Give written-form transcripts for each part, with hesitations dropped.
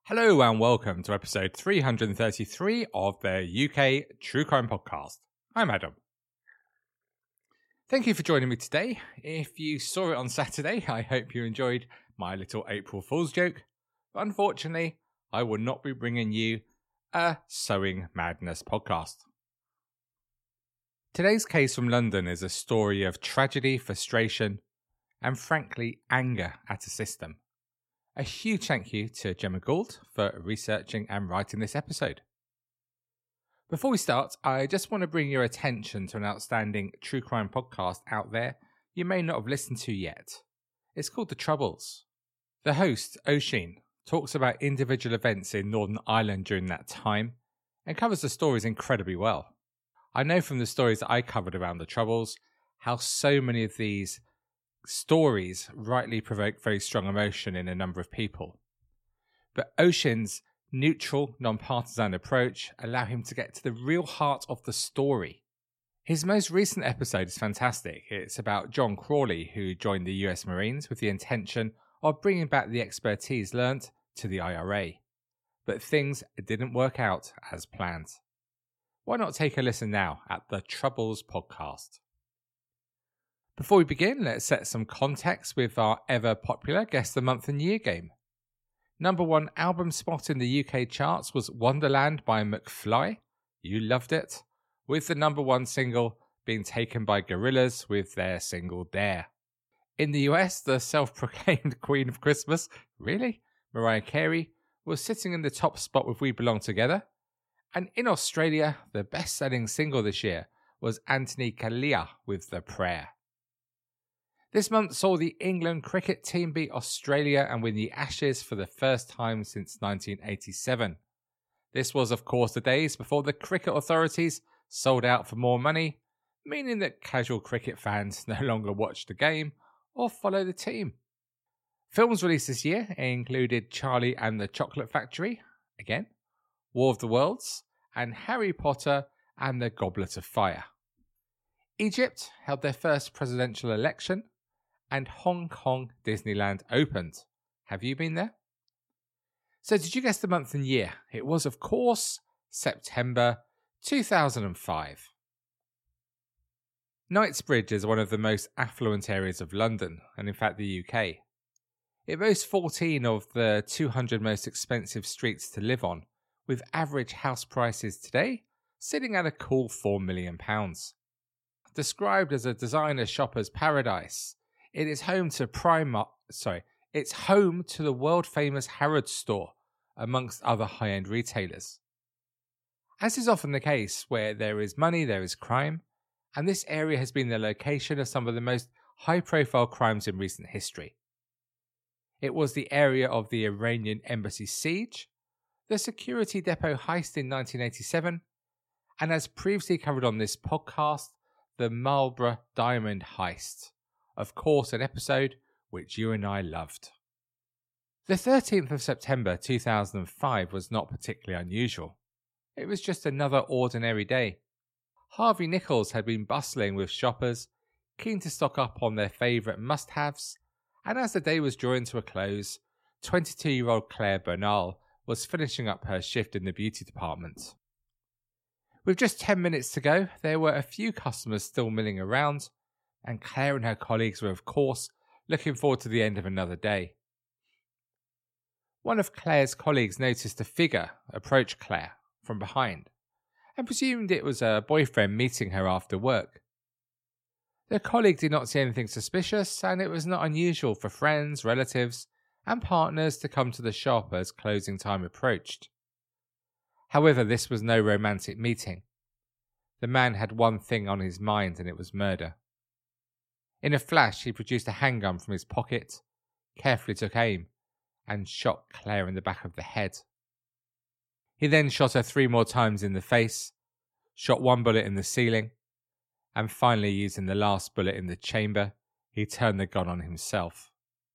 Hello and welcome to episode 333 of the UK True Crime Podcast. I'm Adam. Thank you for joining me today. If you saw it on Saturday, I hope you enjoyed my little April Fool's joke. But unfortunately, I will not be bringing you a Sewing Madness podcast. Today's case from London is a story of tragedy, frustration, and frankly, anger at a system. A huge thank you to Gemma Gould for researching and writing this episode. Before we start, I just want to bring your attention to an outstanding true crime podcast out there you may not have listened to yet. It's called The Troubles. The host, Oisin, talks about individual events in Northern Ireland during that time and covers the stories incredibly well. I know from the stories that I covered around The Troubles how so many of these stories rightly provoke very strong emotion in a number of people. But Oisin's neutral, non-partisan approach allow him to get to the real heart of the story. His most recent episode is fantastic. It's about John Crawley, who joined the US Marines with the intention of bringing back the expertise learnt to the IRA. But things didn't work out as planned. Why not take a listen now at the Troubles podcast? Before we begin, let's set some context with our ever-popular Guess the Month and Year game. Number one album spot in the UK charts was Wonderland by McFly. You loved it. With the number one single being taken by Gorillaz with their single Dare. In the US, the self-proclaimed Queen of Christmas, really? Mariah Carey, was sitting in the top spot with We Belong Together. And in Australia, the best-selling single this year was Anthony Kalia with The Prayer. This month saw the England cricket team beat Australia and win the Ashes for the first time since 1987. This was, of course, the days before the cricket authorities sold out for more money, meaning that casual cricket fans no longer watch the game or follow the team. Films released this year included Charlie and the Chocolate Factory, again, War of the Worlds, and Harry Potter and the Goblet of Fire. Egypt held their first presidential election, and Hong Kong Disneyland opened. Have you been there? So did you guess the month and year? It was, of course, September 2005. Knightsbridge is one of the most affluent areas of London, and in fact the UK. It boasts 14 of the 200 most expensive streets to live on, with average house prices today sitting at a cool £4 million. Described as a designer shopper's paradise, it is home to it's home to the world-famous Harrods store, amongst other high-end retailers. As is often the case, where there is money, there is crime, and this area has been the location of some of the most high-profile crimes in recent history. It was the area of the Iranian embassy siege, the security depot heist in 1987, and as previously covered on this podcast, the Marlborough Diamond heist. Of course, an episode which you and I loved. The 13th of September 2005 was not particularly unusual. It was just another ordinary day. Harvey Nichols had been bustling with shoppers, keen to stock up on their favourite must-haves, and as the day was drawing to a close, 22-year-old Claire Bernal was finishing up her shift in the beauty department. With just 10 minutes to go, there were a few customers still milling around, and Claire and her colleagues were, of course, looking forward to the end of another day. One of Claire's colleagues noticed a figure approach Claire from behind and presumed it was her boyfriend meeting her after work. The colleague did not see anything suspicious, and it was not unusual for friends, relatives, and partners to come to the shop as closing time approached. However, this was no romantic meeting. The man had one thing on his mind, and it was murder. In a flash, he produced a handgun from his pocket, carefully took aim, and shot Claire in the back of the head. He then shot her 3 more times in the face, shot 1 bullet in the ceiling, and finally, using the last bullet in the chamber, he turned the gun on himself.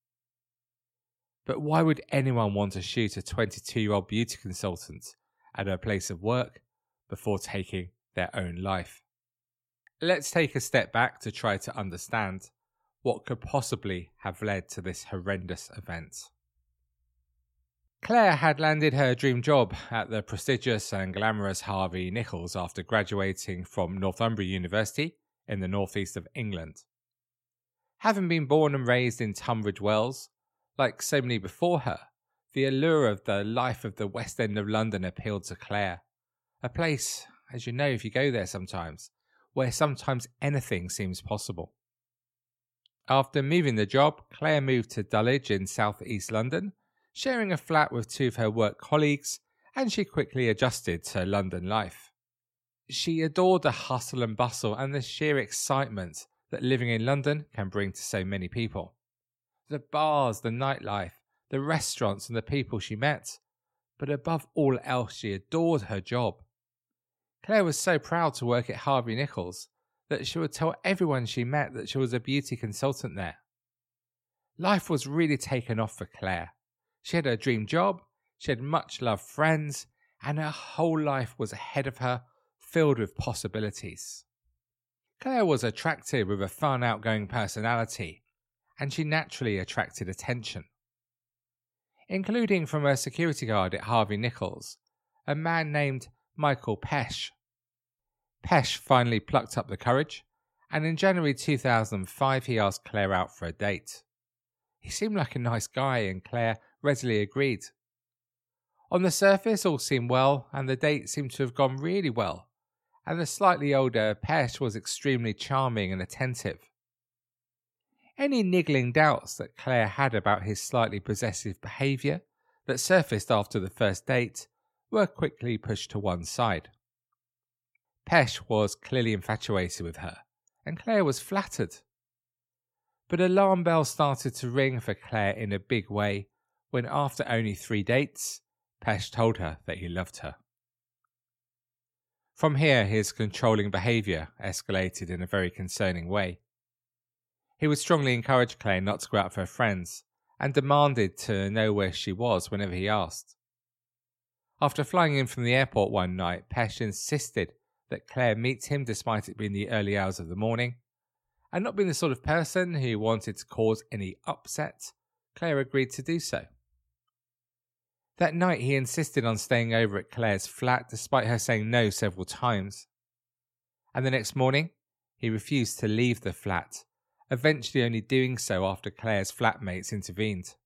But why would anyone want to shoot a 22-year-old beauty consultant at her place of work before taking their own life? Let's take a step back to try to understand what could possibly have led to this horrendous event. Claire had landed her dream job at the prestigious and glamorous Harvey Nichols after graduating from Northumbria University in the northeast of England. Having been born and raised in Tunbridge Wells, like so many before her, the allure of the life of the West End of London appealed to Claire, a place, as you know if you go there sometimes, where sometimes anything seems possible. After moving the job, Claire moved to Dulwich in South East London, sharing a flat with two of her work colleagues, and she quickly adjusted to London life. She adored the hustle and bustle and the sheer excitement that living in London can bring to so many people. The bars, the nightlife, the restaurants and the people she met, but above all else she adored her job. Claire was so proud to work at Harvey Nichols that she would tell everyone she met that she was a beauty consultant there. Life was really taken off for Claire. She had her dream job, she had much loved friends, and her whole life was ahead of her, filled with possibilities. Claire was attractive with a fun, outgoing personality, and she naturally attracted attention, including from her security guard at Harvey Nichols, a man named Michael Pesh. Pesh finally plucked up the courage, and in January 2005 he asked Claire out for a date. He seemed like a nice guy, and Claire readily agreed. On the surface all seemed well, and the date seemed to have gone really well, and the slightly older Pesh was extremely charming and attentive. Any niggling doubts that Claire had about his slightly possessive behaviour that surfaced after the first date were quickly pushed to one side. Pesh was clearly infatuated with her, and Claire was flattered. But alarm bells started to ring for Claire in a big way when, after only 3 dates, Pesh told her that he loved her. From here, his controlling behaviour escalated in a very concerning way. He would strongly encourage Claire not to go out with her friends, and demanded to know where she was whenever he asked. After flying in from the airport one night, Pesh insisted that Claire meet him despite it being the early hours of the morning, and not being the sort of person who wanted to cause any upset, Claire agreed to do so. That night he insisted on staying over at Claire's flat despite her saying no several times, and the next morning he refused to leave the flat, eventually only doing so after Claire's flatmates intervened.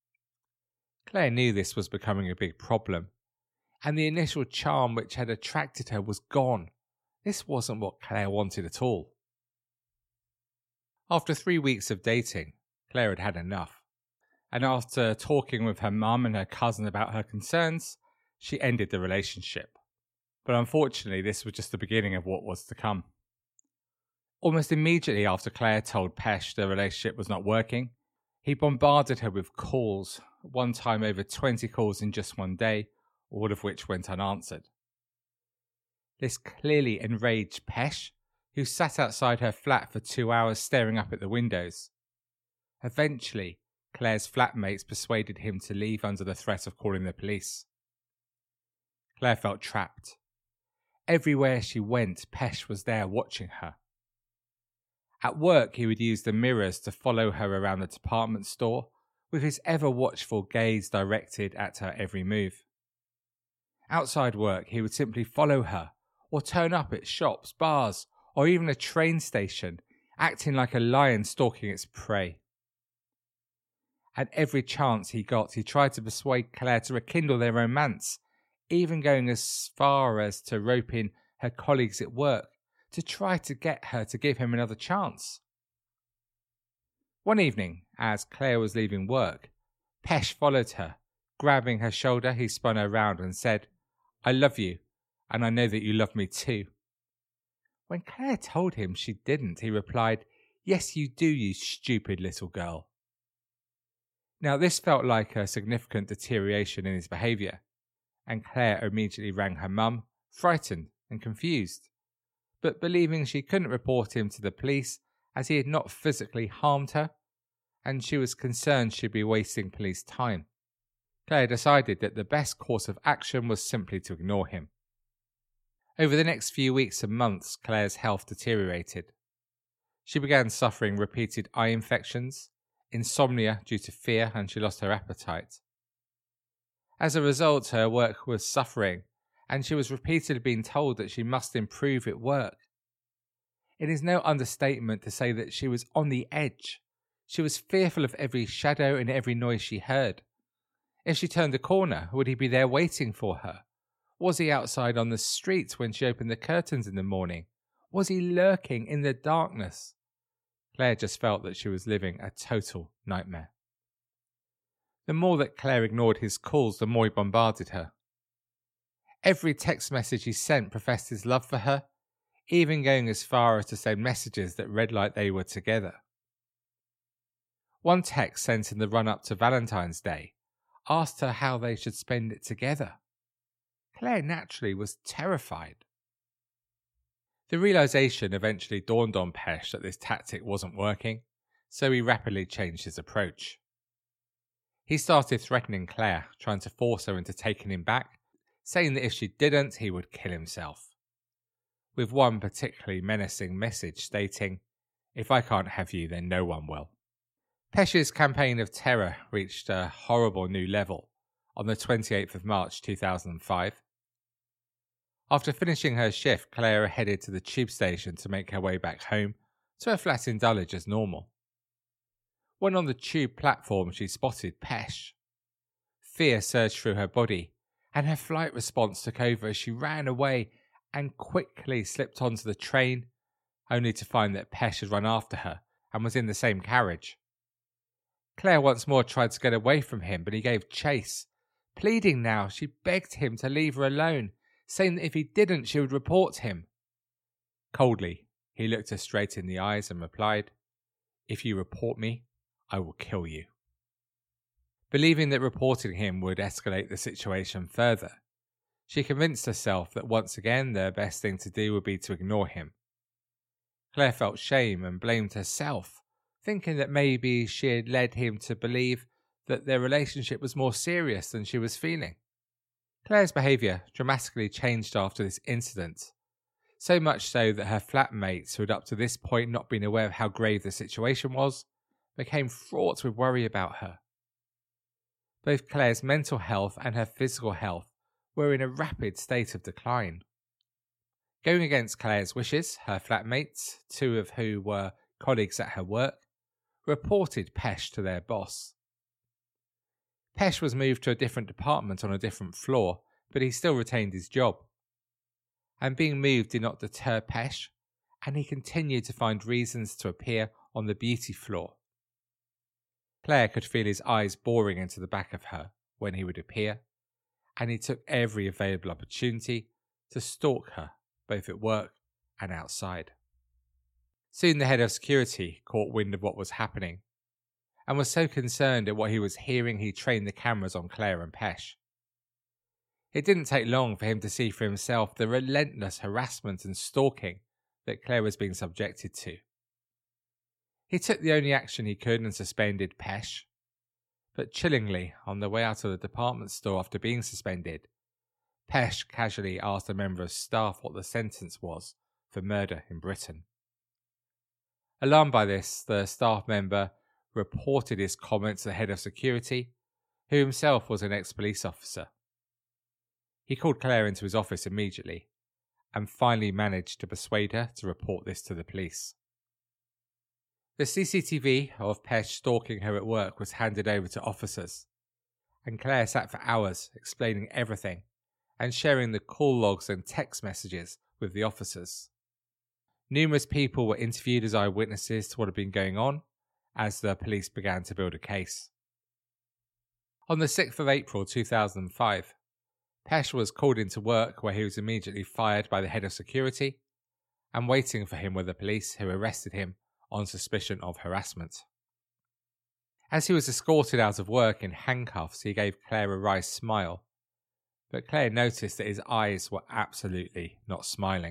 Claire knew this was becoming a big problem, and the initial charm which had attracted her was gone. This wasn't what Claire wanted at all. After 3 weeks of dating, Claire had had enough, and after talking with her mum and her cousin about her concerns, she ended the relationship. But unfortunately, this was just the beginning of what was to come. Almost immediately after Claire told Pesh the relationship was not working, he bombarded her with calls, one time over 20 calls in just one day, all of which went unanswered. This clearly enraged Pesh, who sat outside her flat for 2 hours staring up at the windows. Eventually, Claire's flatmates persuaded him to leave under the threat of calling the police. Claire felt trapped. Everywhere she went, Pesh was there watching her. At work, he would use the mirrors to follow her around the department store, with his ever-watchful gaze directed at her every move. Outside work, he would simply follow her, or turn up at shops, bars, or even a train station, acting like a lion stalking its prey. At every chance he got, he tried to persuade Claire to rekindle their romance, even going as far as to rope in her colleagues at work to try to get her to give him another chance. One evening, as Claire was leaving work, Pesh followed her. Grabbing her shoulder, he spun her round and said, "I love you, and I know that you love me too." When Claire told him she didn't, he replied, "Yes, you do, you stupid little girl." Now, this felt like a significant deterioration in his behaviour, and Claire immediately rang her mum, frightened and confused, but believing she couldn't report him to the police as he had not physically harmed her, and she was concerned she'd be wasting police time. Claire decided that the best course of action was simply to ignore him. Over the next few weeks and months, Claire's health deteriorated. She began suffering repeated eye infections, insomnia due to fear, and she lost her appetite. As a result, her work was suffering, and she was repeatedly being told that she must improve at work. It is no understatement to say that she was on the edge. She was fearful of every shadow and every noise she heard. If she turned a corner, would he be there waiting for her? Was he outside on the street when she opened the curtains in the morning? Was he lurking in the darkness? Claire just felt that she was living a total nightmare. The more that Claire ignored his calls, the more he bombarded her. Every text message he sent professed his love for her, even going as far as to send messages that read like they were together. One text sent in the run-up to Valentine's Day asked her how they should spend it together. Claire naturally was terrified. The realization eventually dawned on Pesh that this tactic wasn't working, so he rapidly changed his approach. He started threatening Claire, trying to force her into taking him back, saying that if she didn't, he would kill himself. With one particularly menacing message stating, "If I can't have you, then no one will." Pesh's campaign of terror reached a horrible new level on the 28th of March 2005. After finishing her shift, Claire headed to the tube station to make her way back home to her flat in Dulwich as normal. When on the tube platform, she spotted Pesh. Fear surged through her body, and her flight response took over as she ran away and quickly slipped onto the train, only to find that Pesh had run after her and was in the same carriage. Claire once more tried to get away from him, but he gave chase. Pleading now, she begged him to leave her alone, saying that if he didn't, she would report him. Coldly, he looked her straight in the eyes and replied, "If you report me, I will kill you." Believing that reporting him would escalate the situation further, she convinced herself that once again the best thing to do would be to ignore him. Claire felt shame and blamed herself, thinking that maybe she had led him to believe that their relationship was more serious than she was feeling. Claire's behaviour dramatically changed after this incident, so much so that her flatmates, who had up to this point not been aware of how grave the situation was, became fraught with worry about her. Both Claire's mental health and her physical health were in a rapid state of decline. Going against Claire's wishes, her flatmates, two of who were colleagues at her work, reported Pesh to their boss. Pesh was moved to a different department on a different floor, but he still retained his job. And being moved did not deter Pesh, and he continued to find reasons to appear on the beauty floor. Claire could feel his eyes boring into the back of her when he would appear, and he took every available opportunity to stalk her, both at work and outside. Soon the head of security caught wind of what was happening, and was so concerned at what he was hearing he trained the cameras on Claire and Pesh. It didn't take long for him to see for himself the relentless harassment and stalking that Claire was being subjected to. He took the only action he could and suspended Pesh, but chillingly, on the way out of the department store after being suspended, Pesh casually asked a member of staff what the sentence was for murder in Britain. Alarmed by this, the staff member reported his comments to the head of security, who himself was an ex-police officer. He called Claire into his office immediately, and finally managed to persuade her to report this to the police. The CCTV of Pesh stalking her at work was handed over to officers, and Claire sat for hours explaining everything and sharing the call logs and text messages with the officers. Numerous people were interviewed as eyewitnesses to what had been going on as the police began to build a case. On the 6th of April 2005, Pesh was called into work where he was immediately fired by the head of security, and waiting for him were the police who arrested him on suspicion of harassment. As he was escorted out of work in handcuffs, he gave Claire a wry smile, but Claire noticed that his eyes were absolutely not smiling.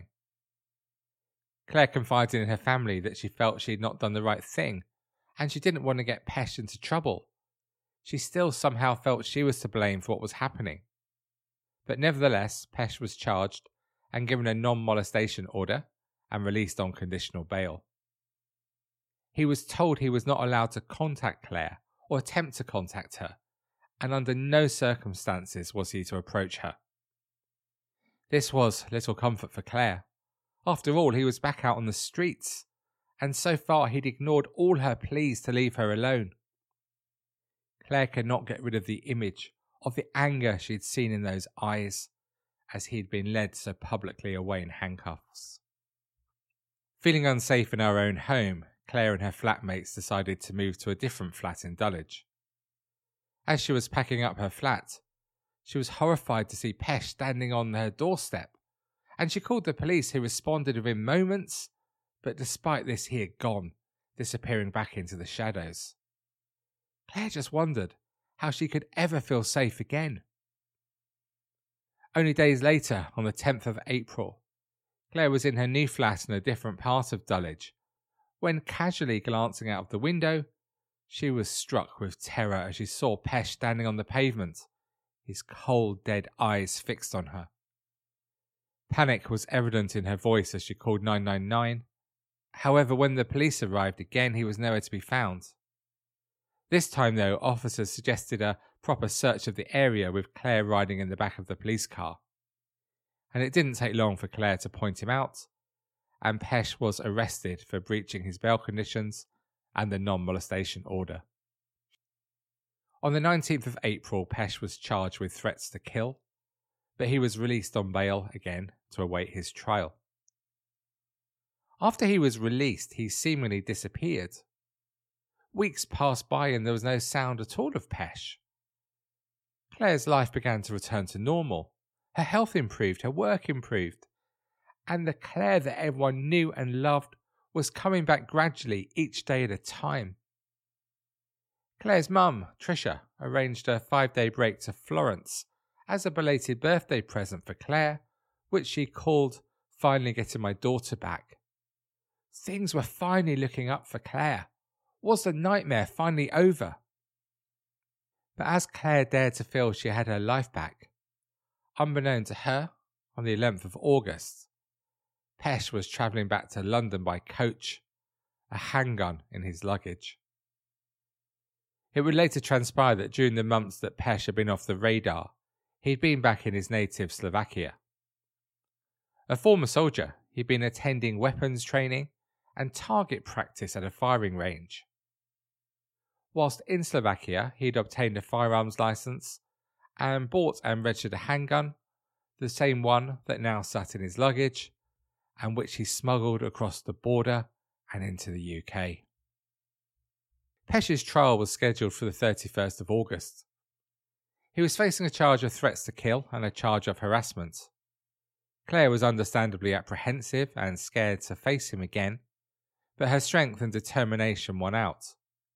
Claire confided in her family that she felt she had not done the right thing, and she didn't want to get Pesh into trouble. She still somehow felt she was to blame for what was happening. But nevertheless, Pesh was charged and given a non-molestation order and released on conditional bail. He was told he was not allowed to contact Claire or attempt to contact her, and under no circumstances was he to approach her. This was little comfort for Claire. After all, he was back out on the streets, and so far he'd ignored all her pleas to leave her alone. Claire could not get rid of the image of the anger she'd seen in those eyes as he'd been led so publicly away in handcuffs. Feeling unsafe in her own home, Claire and her flatmates decided to move to a different flat in Dulwich. As she was packing up her flat, she was horrified to see Pesh standing on her doorstep, and she called the police, who responded within moments, but despite this he had gone, disappearing back into the shadows. Claire just wondered how she could ever feel safe again. Only days later, on the 10th of April, Claire was in her new flat in a different part of Dulwich, when casually glancing out of the window, she was struck with terror as she saw Pesh standing on the pavement, his cold, dead eyes fixed on her. Panic was evident in her voice as she called 999. However, when the police arrived again, he was nowhere to be found. This time, though, officers suggested a proper search of the area with Claire riding in the back of the police car. And it didn't take long for Claire to point him out, and Pesh was arrested for breaching his bail conditions and the non-molestation order. On the 19th of April, Pesh was charged with threats to kill, but he was released on bail again to await his trial. After he was released, he seemingly disappeared. Weeks passed by and there was no sound at all of Pesh. Claire's life began to return to normal. Her health improved, her work improved, and the Claire that everyone knew and loved was coming back gradually, each day at a time. Claire's mum, Tricia, arranged a 5-day break to Florence as a belated birthday present for Claire, which she called "Finally Getting My Daughter Back." Things were finally looking up for Claire. Was the nightmare finally over? But as Claire dared to feel she had her life back, unbeknown to her, on the 11th of August, Pesh was travelling back to London by coach, a handgun in his luggage. It would later transpire that during the months that Pesh had been off the radar, he'd been back in his native Slovakia. A former soldier, he'd been attending weapons training and target practice at a firing range. Whilst in Slovakia, he'd obtained a firearms licence and bought and registered a handgun, the same one that now sat in his luggage, and which he smuggled across the border and into the UK. Pesh's trial was scheduled for the 31st of August. He was facing a charge of threats to kill and a charge of harassment. Claire was understandably apprehensive and scared to face him again, but her strength and determination won out.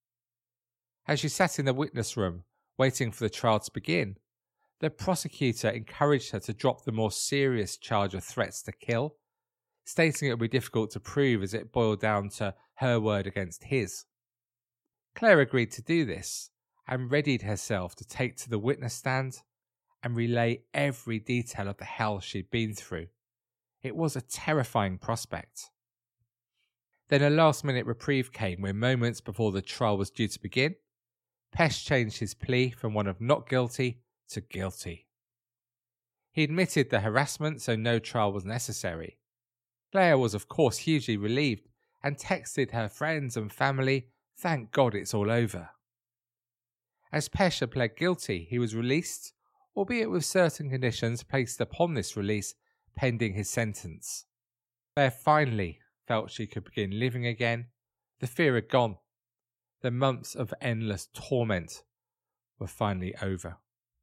As she sat in the witness room, waiting for the trial to begin, the prosecutor encouraged her to drop the more serious charge of threats to kill, stating it would be difficult to prove as it boiled down to her word against his. Claire agreed to do this and readied herself to take to the witness stand and relay every detail of the hell she'd been through. It was a terrifying prospect. Then a last-minute reprieve came when moments before the trial was due to begin, Pesh changed his plea from one of not guilty to guilty. He admitted the harassment, so no trial was necessary. Claire was of course hugely relieved and texted her friends and family, "Thank God it's all over." As Pesh had pled guilty, he was released, albeit with certain conditions placed upon this release pending his sentence. Claire finally felt she could begin living again. The fear had gone. The months of endless torment were finally over.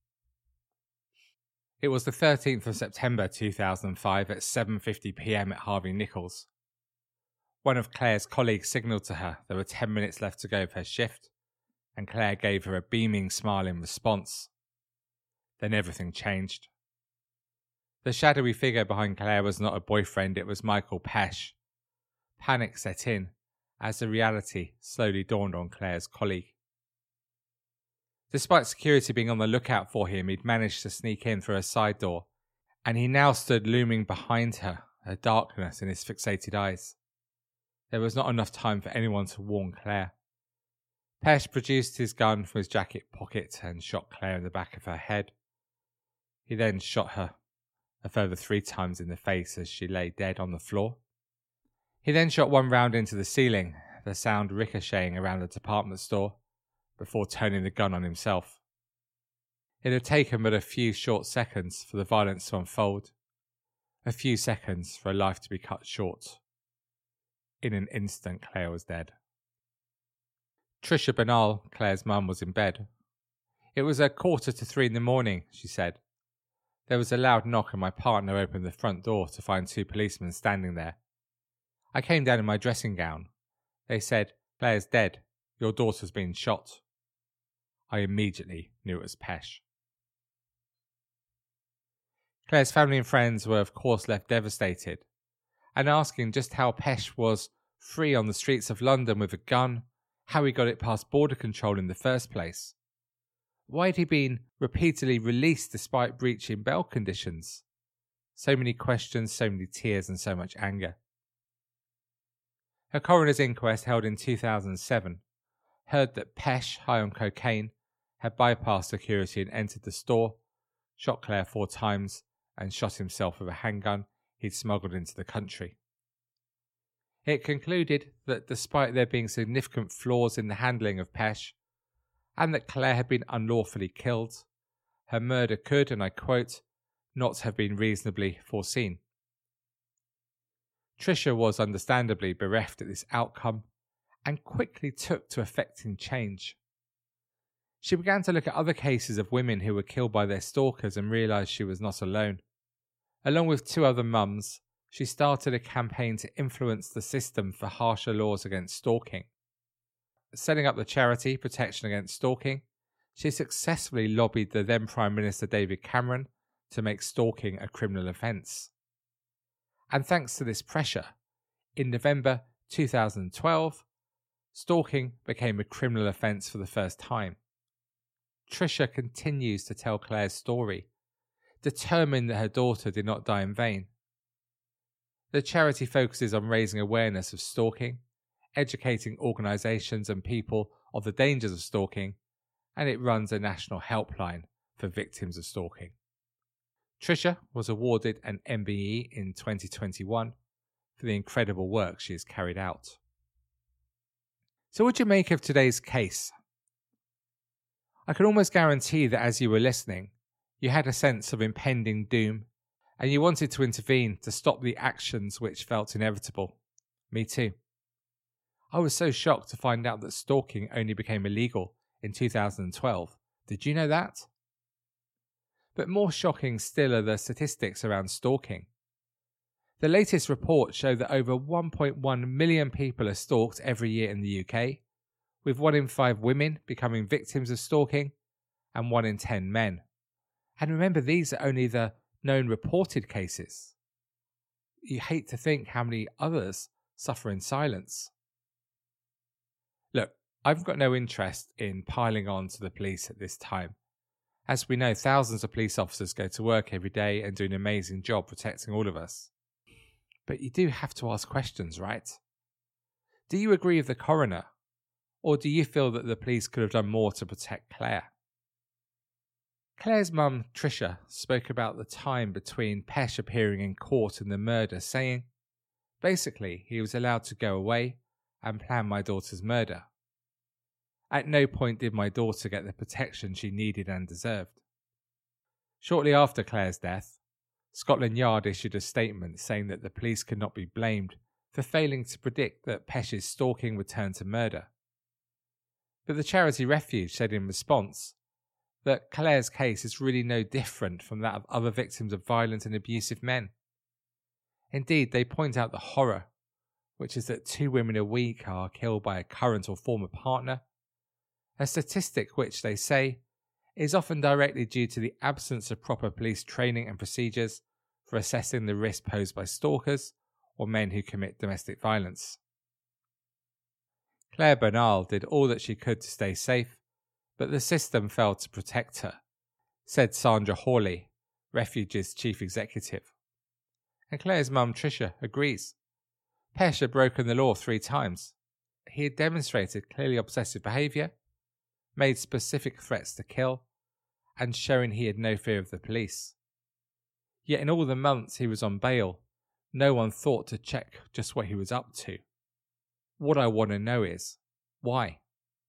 It was the 13th of September 2005 at 7:50 p.m. at Harvey Nichols. One of Claire's colleagues signalled to her there were 10 minutes left to go of her shift, and Claire gave her a beaming smile in response. Then everything changed. The shadowy figure behind Claire was not a boyfriend, it was Michael Pesh. Panic set in as the reality slowly dawned on Claire's colleague. Despite security being on the lookout for him, he'd managed to sneak in through a side door, and he now stood looming behind her, a darkness in his fixated eyes. There was not enough time for anyone to warn Claire. Pesh produced his gun from his jacket pocket and shot Claire in the back of her head. He then shot her a further 3 times in the face as she lay dead on the floor. He then shot 1 round into the ceiling, the sound ricocheting around the department store, before turning the gun on himself. It had taken but a few short seconds for the violence to unfold, a few seconds for a life to be cut short. In an instant, Claire was dead. Tricia Bernal, Claire's mum, was in bed. It was 2:45 in the morning, she said. There was a loud knock and my partner opened the front door to find 2 policemen standing there. I came down in my dressing gown. They said, "Claire's dead. Your daughter's been shot." I immediately knew it was Pesh. Claire's family and friends were of course left devastated and asking just how Pesh was free on the streets of London with a gun, how he got it past border control in the first place. Why had he been repeatedly released despite breaching bail conditions? So many questions, so many tears and so much anger. A coroner's inquest held in 2007 heard that Pesh, high on cocaine, had bypassed security and entered the store, shot Claire 4 times and shot himself with a handgun he'd smuggled into the country. It concluded that despite there being significant flaws in the handling of Pesh, and that Claire had been unlawfully killed, her murder could, and I quote, not have been reasonably foreseen. Tricia was understandably bereft at this outcome and quickly took to effecting change. She began to look at other cases of women who were killed by their stalkers and realised she was not alone. Along with 2 other mums, she started a campaign to influence the system for harsher laws against stalking. Setting up the charity Protection Against Stalking, she successfully lobbied the then Prime Minister David Cameron to make stalking a criminal offence. And thanks to this pressure, in November 2012, stalking became a criminal offence for the first time. Tricia continues to tell Claire's story, determined that her daughter did not die in vain. The charity focuses on raising awareness of stalking, educating organisations and people of the dangers of stalking, and it runs a national helpline for victims of stalking. Tricia was awarded an MBE in 2021 for the incredible work she has carried out. So what do you make of today's case? I can almost guarantee that as you were listening, you had a sense of impending doom and you wanted to intervene to stop the actions which felt inevitable. Me too. I was so shocked to find out that stalking only became illegal in 2012. Did you know that? But more shocking still are the statistics around stalking. The latest reports show that over 1.1 million people are stalked every year in the UK, with 1 in 5 women becoming victims of stalking and 1 in 10 men. And remember, these are only the known reported cases. You hate to think how many others suffer in silence. Look, I've got no interest in piling on to the police at this time. As we know, thousands of police officers go to work every day and do an amazing job protecting all of us. But you do have to ask questions, right? Do you agree with the coroner? Or do you feel that the police could have done more to protect Claire? Claire's mum, Tricia, spoke about the time between Pesh appearing in court and the murder, saying, basically, he was allowed to go away and plan my daughter's murder. At no point did my daughter get the protection she needed and deserved. Shortly after Claire's death, Scotland Yard issued a statement saying that the police could not be blamed for failing to predict that Pesh's stalking would turn to murder. But the charity Refuge said in response that Claire's case is really no different from that of other victims of violent and abusive men. Indeed, they point out the horror, which is that 2 women a week are killed by a current or former partner, a statistic which, they say, is often directly due to the absence of proper police training and procedures for assessing the risk posed by stalkers or men who commit domestic violence. Claire Bernal did all that she could to stay safe, but the system failed to protect her, said Sandra Hawley, Refuge's chief executive. And Claire's mum Tricia agrees. Pesh had broken the law 3 times. he had demonstrated clearly obsessive behaviour, made specific threats to kill, and showing he had no fear of the police. Yet in all the months he was on bail, no one thought to check just what he was up to. What I want to know is, why?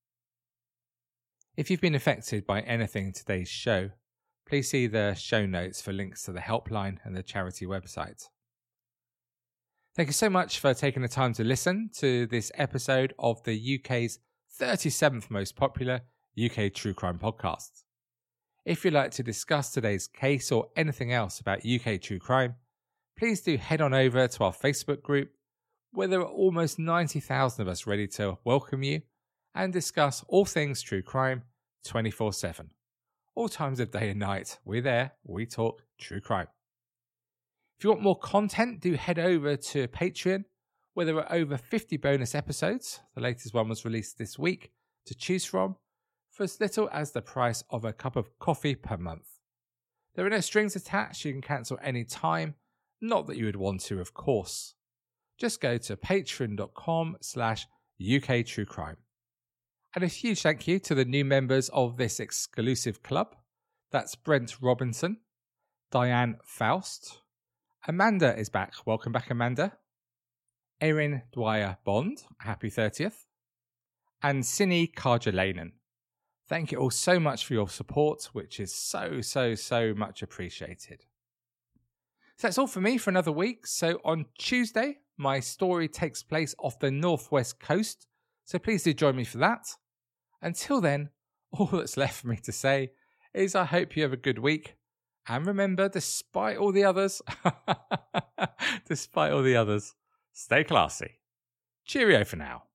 If you've been affected by anything in today's show, please see the show notes for links to the helpline and the charity website. Thank you so much for taking the time to listen to this episode of the UK's 37th most popular UK true crime podcast. If you'd like to discuss today's case or anything else about UK true crime, please do head on over to our Facebook group, where there are almost 90,000 of us ready to welcome you and discuss all things true crime 24/7. All times of day and night, we're there, we talk true crime. If you want more content, do head over to Patreon, where there are over 50 bonus episodes. The latest one was released this week to choose from, for as little as the price of a cup of coffee per month. There are no strings attached, you can cancel any time, not that you would want to, of course. Just go to patreon.com/UK True Crime. And a huge thank you to the new members of this exclusive club. That's Brent Robinson, Diane Faust, Amanda is back. Welcome back, Amanda. Erin Dwyer Bond, happy 30th. And Cine Karjalainen. Thank you all so much for your support, which is so much appreciated. So that's all for me for another week. So on Tuesday, my story takes place off the northwest coast. So please do join me for that. Until then, all that's left for me to say is I hope you have a good week. And remember, despite all the others, stay classy. Cheerio for now.